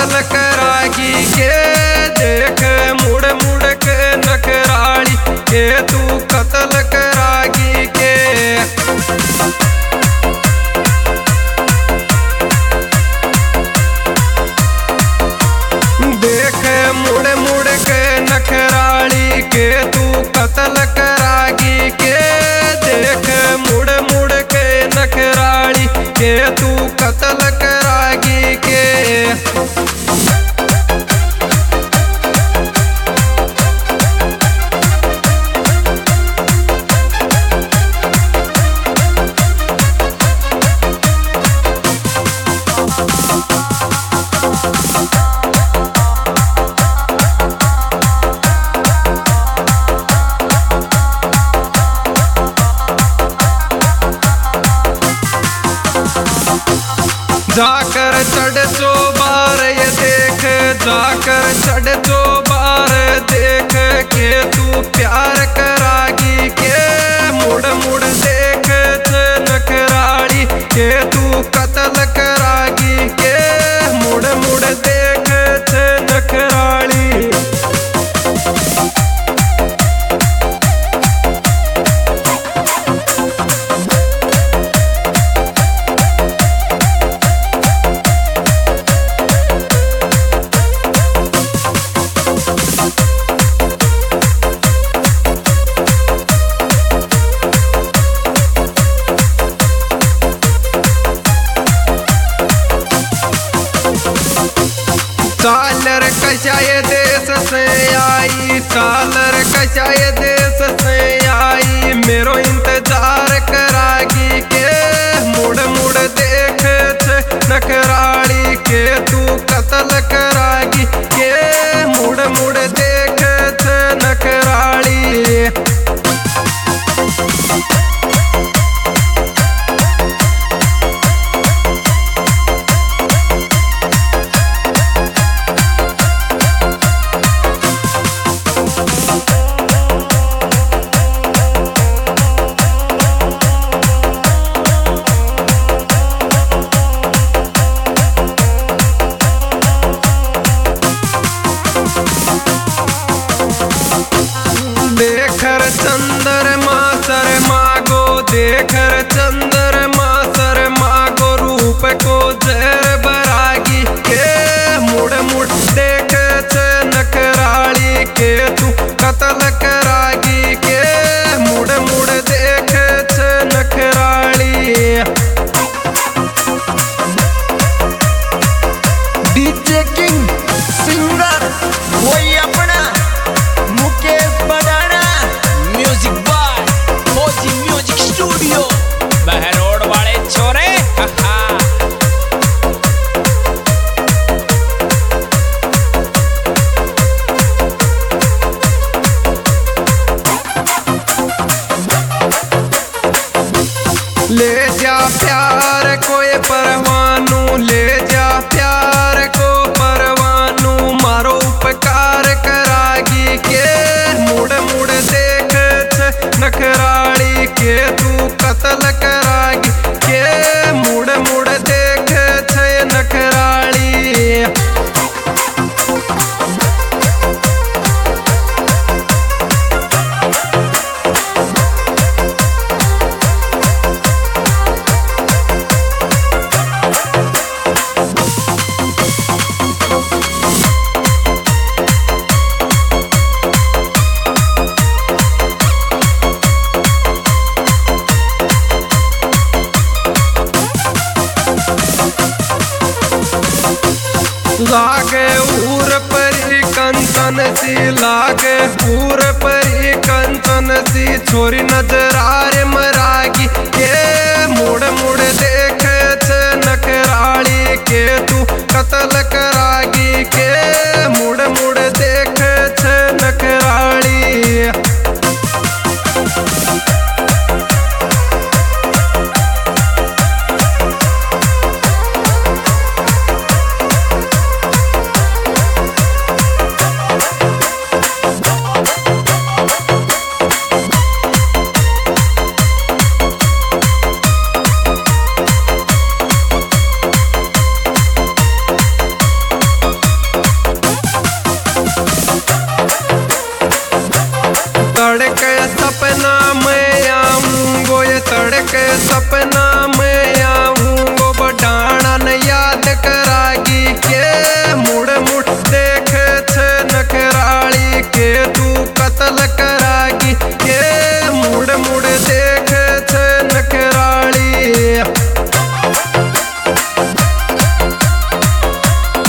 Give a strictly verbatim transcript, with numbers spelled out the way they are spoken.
कत्ल करागी के देख मुड़ मुड़ के नखराली के तू कत्ल करागी के देख मुड़ मुड़ के नखराली के तू कत्ल करागी के देख मुड़ मुड़ के नखराली के तू कत्ल करागी के जाकर चढ़ जो बार ये देख जाकर चढ़ जो बार देख के तू प्यार करागी के मुड़ मुड़ देख नखराली के तू कत्ल करागी के मुड़ मुड़ देख नखराली सालर कशाए देश से आई सालर कशाए देश से आई मेरो इंतजार करागी के मुड़ मुड़ देख नखराली के तू कत्ल करागी के मुड़ मुड़ देख नखराली देखर चंद्रमा शर्मा गो देखर चंद्रमा शर्मा गो रूप को जहर बरागी के मुड़ मुड़ देख नखराली के तू कत्ल करागी के मुड़ मुड़ देख नखराली डीजे किंग सिंगर वही अपना Mukesh Badana music by Fauji music studio Behror वाले छोरे हा ले जा प्यार कोई परवानू ले जा प्यार को परवानू मारो उपकार करागी के मुड़ मुड़ देख नखराली के तू कत्ल करागी के मुड़ मुड़ देख नखराली लागे ऊर परी कंचन सी लागे ऊर परी कंचन सी छोरी नजरार मरागी के मुड़ मुड़ देख नखराली के तू कत्ल